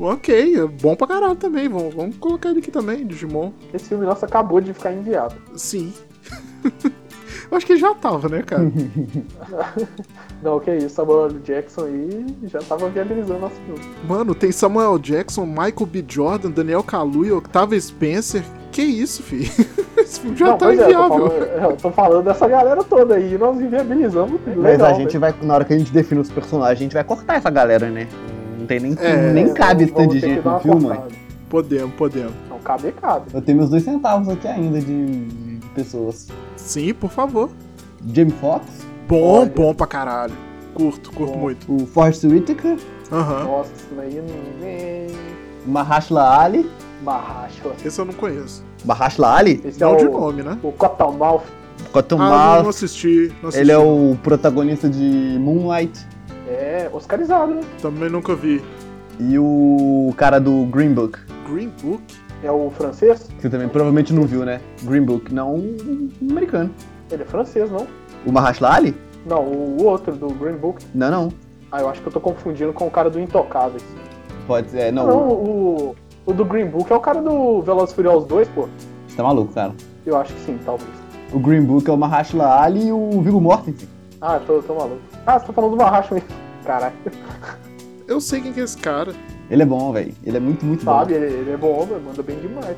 Ok, é bom pra caralho também. Vamos colocar ele aqui também, Digimon. Esse filme nosso acabou de ficar enviado. Sim. Eu acho que já tava, né, cara? Não, que isso, Samuel L. Jackson aí já tava viabilizando nosso filme. Mano, tem Samuel Jackson, Michael B. Jordan, Daniel Kaluuya, Octavia Spencer. Que isso, filho? Esse filme já tá inviável. Eu tô falando dessa galera toda aí, nós inviabilizamos. Mas Legal, a gente vai, na hora que a gente define os personagens, a gente vai cortar essa galera, né? Não tem nem, É, nem cabe esse tanto de Vamos ter que gente dar no uma filme. cortada. Podemos. Não, cabe. Eu tenho meus 2 centavos aqui ainda de pessoas. Sim, por favor. Jamie Foxx, Bom, Olha. bom pra caralho. Curto Bom. muito. o Forrest Whitaker, Aham. Nossa, isso daí não. Mahershala Ali. Barracho. Esse eu não conheço. Mahershala Ali? Esse Não é de o, nome, né? o Cottonmouth. Não assisti. Ele é o protagonista de Moonlight. É, oscarizado, né? Também nunca vi. E o cara do Green Book, Green Book? É o francês? que você também provavelmente não viu, né? Green Book, não um americano. Ele é francês, não? O Mahershala Ali? Não, o outro do Green Book. Não. Ah, eu acho que eu tô confundindo com o cara do Intocáveis. Pode ser, não. Não, o do Green Book é o cara do Velozes e Furiosos 2, pô. Você tá maluco, cara. Eu acho que sim, talvez. O Green Book é o Mahershala Ali e o Viggo Mortensen. Ah, tô maluco. Ah, você tá falando do Barracho mesmo. Caralho. Eu sei quem que é esse cara. Ele é bom, velho. Ele é muito, muito bom. Sabe, ele é bom, velho, manda bem demais.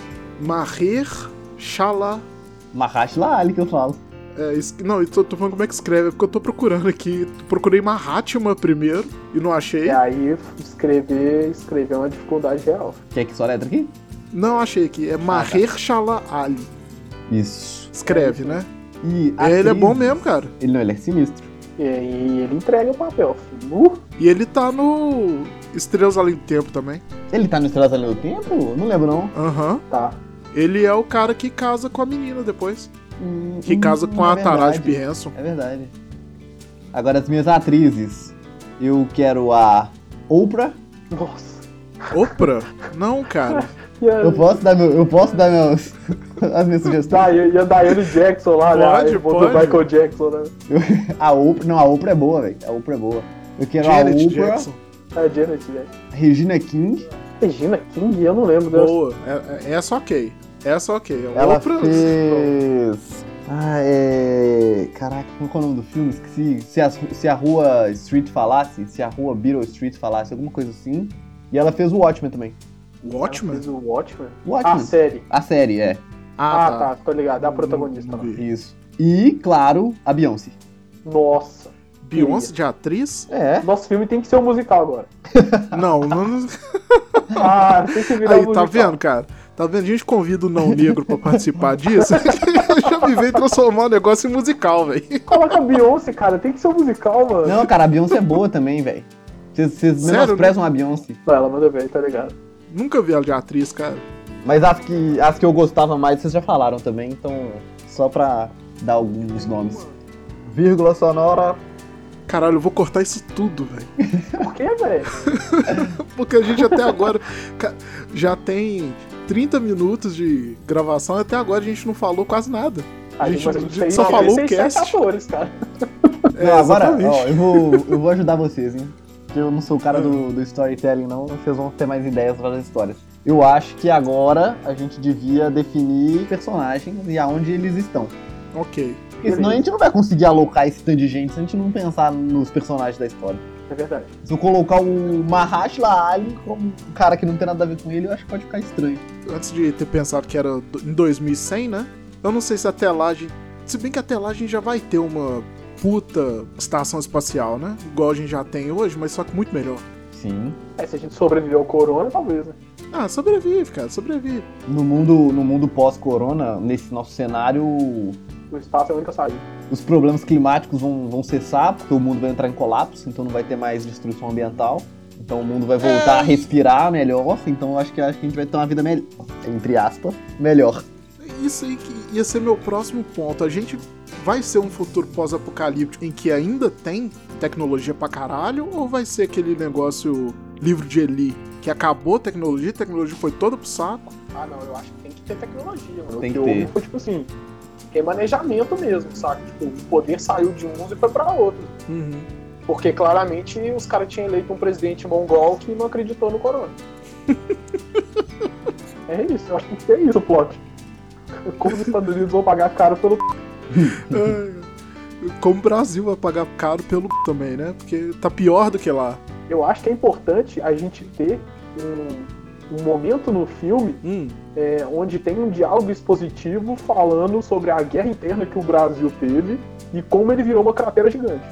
Mahershala. Mahershala Ali que eu falo. Não, eu tô falando como é que escreve, porque eu tô procurando aqui. Procurei Mahatma primeiro e não achei. E aí, escrever é uma dificuldade real. Quer que só letra aqui? Não achei aqui. É Mahershala Ali. Isso. Escreve, né? E Ele é atriz- bom mesmo, cara. Ele é sinistro. E aí ele entrega o papel. Filho. E ele tá no Estrelas Além do Tempo também. Ele tá no Estrelas Além do Tempo? Não lembro, não. Aham. Tá. Ele é o cara que casa com a menina depois. Que casa com a Taraji P. Henson. É verdade. Agora as minhas atrizes. Eu quero a Oprah. Nossa. Oprah? Não, cara. E a, Eu posso dar meus as minhas sugestões. e a Diane Jackson lá, né? Pode, Aí botou pode. o Michael Jackson, né? A Oprah é boa, velho. A Oprah é boa. Eu quero Janet a Oprah, Jackson. A Janet Jackson. Regina King. Regina King, eu não lembro dela. Boa. Essa ok. Essa ok. Ela Oprah. fez... Caraca, qual é o nome do filme? Esqueci. Se a rua Street falasse, se a rua Beetle Street falasse, alguma coisa assim. E ela fez o Watchmen também. Watchmen? Fez o Watchmen? Watchmen. A série. A série, é. Ah, tá, tô ligado. É a protagonista Não lá. vi. Isso. E, claro, a Beyoncé. Nossa. Beyoncé de atriz? É. Nosso filme tem que ser um musical agora. Não. Ah, tem que virar Aí, um musical. tá vendo, cara? Tá vendo? A gente convida o não negro pra participar disso. Já me veio transformar o negócio em musical, velho. Coloca a Beyoncé, cara. Tem que ser um musical, mano. Não, cara, a Beyoncé é boa também, velho. Vocês Sério? menosprezam a Beyoncé. Não, ela manda bem, tá ligado? Nunca vi ela de atriz, cara. Mas as que eu gostava mais, vocês já falaram também, então só pra dar alguns nomes. Vírgula sonora. Caralho, eu vou cortar isso tudo, velho. Por quê, velho? Porque a gente até agora já tem 30 minutos de gravação e até agora a gente não falou quase nada. A gente só falou o cast. atores, cara. Não, agora, exatamente. ó, eu vou ajudar vocês, hein? Porque eu não sou o cara do storytelling, não. Vocês vão ter mais ideias para as histórias. Eu acho que agora a gente devia definir personagens e aonde eles estão. Ok. Porque senão a gente não vai conseguir alocar esse tanto de gente se a gente não pensar nos personagens da história. É verdade. Se eu colocar o Mahershala Ali como um cara que não tem nada a ver com ele, eu acho que pode ficar estranho. Antes de ter pensado que era em 2100, né? Eu não sei se até lá a gente... Se bem que até lá a gente já vai ter uma puta estação espacial, né? Igual a gente já tem hoje, mas só que muito melhor. Sim. Se a gente sobreviver ao corona, talvez, né? Ah, sobrevive, cara, sobrevive. No mundo pós-corona, nesse nosso cenário, O espaço é a única saída. os problemas climáticos vão cessar, porque o mundo vai entrar em colapso, então não vai ter mais destruição ambiental. Então o mundo vai voltar a respirar melhor, então eu acho que a gente vai ter uma vida melhor, entre aspas, melhor. Isso aí que ia ser meu próximo ponto. A gente vai ser um futuro pós-apocalíptico em que ainda tem tecnologia pra caralho, ou vai ser aquele negócio livro de Eli, que acabou a tecnologia foi toda pro saco? Ah, não, eu acho que tem que ter tecnologia, mano. Tem O que que ter. houve foi, tipo assim, que é manejamento mesmo, saca? Tipo, o poder saiu de uns e foi pra outros. Uhum. Porque claramente os caras tinham eleito um presidente mongol que não acreditou no corona. É isso, eu acho que é isso o plot. Como os Estados Unidos vão pagar caro pelo... Como o Brasil vai pagar caro pelo também, né? Porque tá pior do que lá. Eu acho que é importante a gente ter um momento no filme onde tem um diálogo expositivo falando sobre a guerra interna que o Brasil teve e como ele virou uma cratera gigante.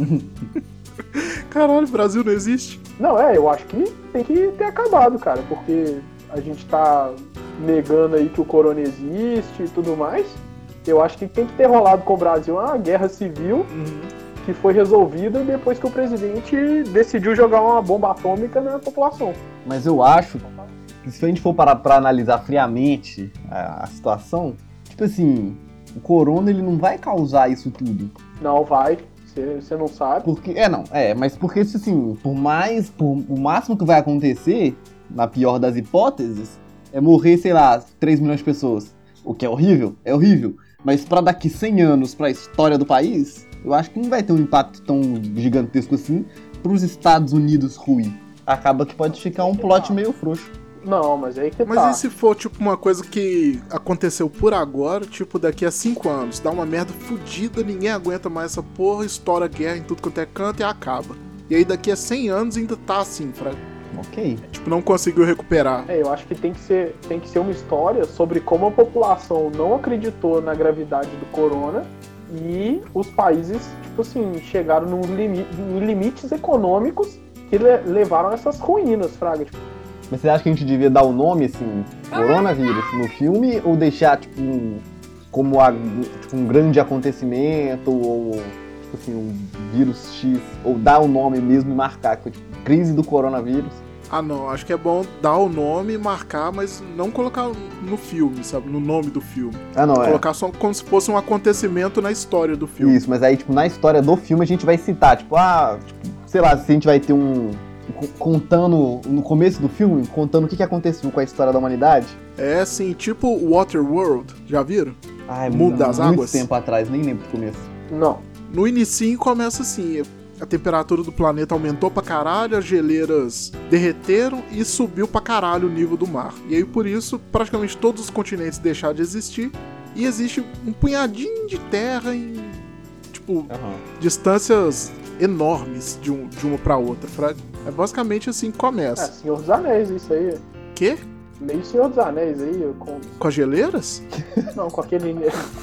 Caralho, o Brasil não existe? Não, eu acho que tem que ter acabado, cara, porque a gente tá negando aí que o corona existe e tudo mais. Eu acho que tem que ter rolado com o Brasil uma guerra civil que foi resolvida depois que o presidente decidiu jogar uma bomba atômica na população. Mas eu acho que se a gente for parar pra analisar friamente a situação, tipo assim, o corona ele não vai causar isso tudo. Não vai, você não sabe. Porque, mas porque assim, por o máximo que vai acontecer, na pior das hipóteses, é morrer, sei lá, 3 milhões de pessoas. O que é horrível, mas pra daqui 100 anos pra história do país, eu acho que não vai ter um impacto tão gigantesco assim pros Estados Unidos ruim. Acaba que pode ficar um plot meio frouxo. Não, mas aí que tá. Mas e se for, tipo, uma coisa que aconteceu por agora, tipo, daqui a 5 anos, dá uma merda fodida, ninguém aguenta mais essa porra, estoura guerra em tudo quanto é canto e acaba. E aí daqui a 100 anos ainda tá assim, Ok. tipo, não conseguiu recuperar. Eu acho que tem que ser uma história sobre como a população não acreditou na gravidade do corona e os países, tipo assim, chegaram em limites econômicos que levaram a essas ruínas, fraga. Tipo, Mas você acha que a gente devia dar o nome, assim, coronavírus no filme, ou deixar, tipo, como um grande acontecimento, ou, tipo assim, um vírus X, ou dar o nome mesmo e marcar, tipo, crise do coronavírus? Ah, não, acho que é bom dar o nome e marcar, mas não colocar no filme, sabe? No nome do filme. Colocar só como se fosse um acontecimento na história do filme. Isso, mas aí, tipo, na história do filme a gente vai citar, sei lá, se a gente vai ter contando, no começo do filme, contando o que aconteceu com a história da humanidade. É, assim, tipo Waterworld, já viram? Mundo das Águas. Muito tempo atrás, nem lembro do começo. não. No inicinho começa assim, a temperatura do planeta aumentou pra caralho, as geleiras derreteram e subiu pra caralho o nível do mar. E aí, por isso, praticamente todos os continentes deixaram de existir e existe um punhadinho de terra em, tipo, distâncias enormes de uma pra outra, fraga. É basicamente assim que começa. Senhor dos Anéis, isso aí. Quê? Meio Senhor dos Anéis aí. Com as geleiras? Não, com aquele...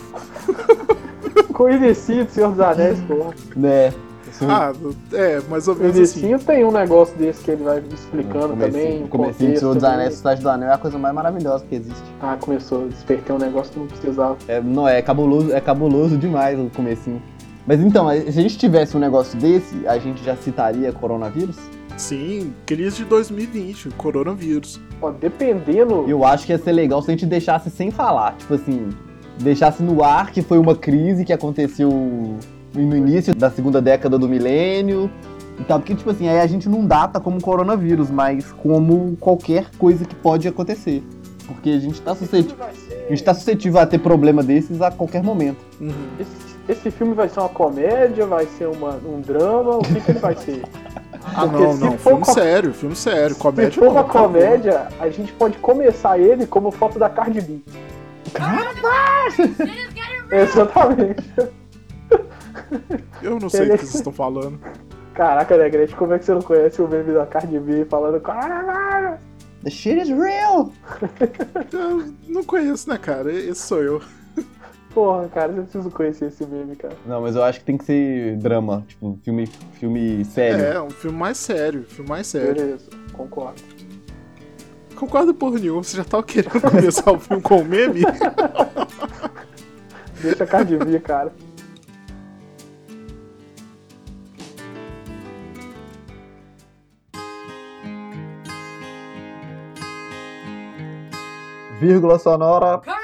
com o inicinho do Senhor dos Anéis, porra. Né? Mais ou O menos assim. inicinho tem um negócio desse que ele vai explicando também. O comecinho do Senhor dos Anéis, Cidade do Anel é a coisa mais maravilhosa que existe. Começou a despertar um negócio que não precisava. É cabuloso demais o comecinho. Mas então, se a gente tivesse um negócio desse, a gente já citaria coronavírus? Sim, crise de 2020, coronavírus. Dependendo... Eu acho que ia ser legal se a gente deixasse sem falar. Tipo assim, deixasse no ar que foi uma crise que aconteceu no início da segunda década do milênio e tal. Porque, tipo assim, aí a gente não data como coronavírus, mas como qualquer coisa que pode acontecer. Porque a gente tá suscetível a ter problema desses a qualquer momento. Esse filme vai ser uma comédia, vai ser um drama, o que ele vai ser? Não, filme sério, comédia. Se for uma comédia, a gente pode começar ele como foto da Cardi B. Exatamente. Eu não sei o que vocês estão falando. Caraca, Negrete, como é que você não conhece o meme da Cardi B falando The shit is real! Eu não conheço, né, cara? Esse sou eu. Porra, cara, eu preciso conhecer esse meme, cara. Não, mas eu acho que tem que ser drama, tipo, filme sério. Um filme mais sério, Beleza, concordo. Concordo porra nenhuma, você já tava querendo começar o filme com o meme? Deixa a Cardi B, cara. Vírgula sonora.